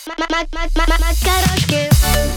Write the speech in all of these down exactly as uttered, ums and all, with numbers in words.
Макарошки.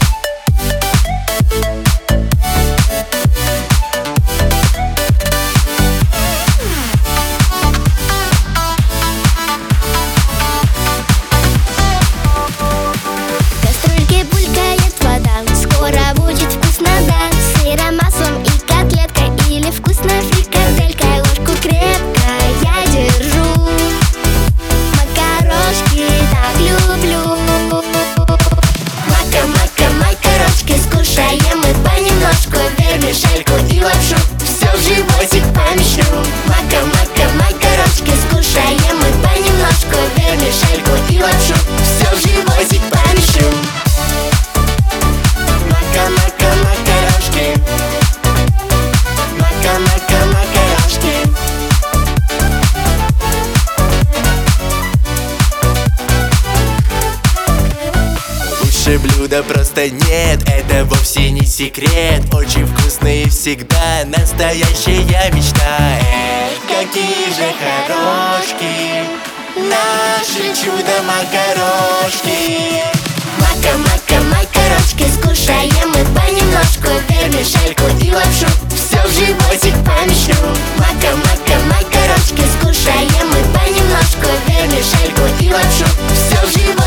В кастрюльке булькает вода, скоро будет вкусно, да. С сыром, маслом и котлеткой, или вкусной фрикаделькой. Ложку крепко я держу, макарошки так люблю. Мака, мака, макарошки, скушаем мы понемножку. Вермишельку и лапшу все в животик помещу. Мака, мака, макарошки, скушаем мы понемножку. Вермишельку и лапшу все в животик помещу. Мака, мака, макарошки. Мака, мака, макарошки. Лучше блюда просто нет, это вовсе не секрет. Очень вкусные всегда, настоящая мечта. Эх, какие же хорошки наши чудо-макарошки. Мака, мака, макарошки, скушаем мы понемножку. Вермишельку и лапшу все в животик помещу. Мака, мака, макарошки, скушаем мы понемножку. Вермишельку и лапшу все в животик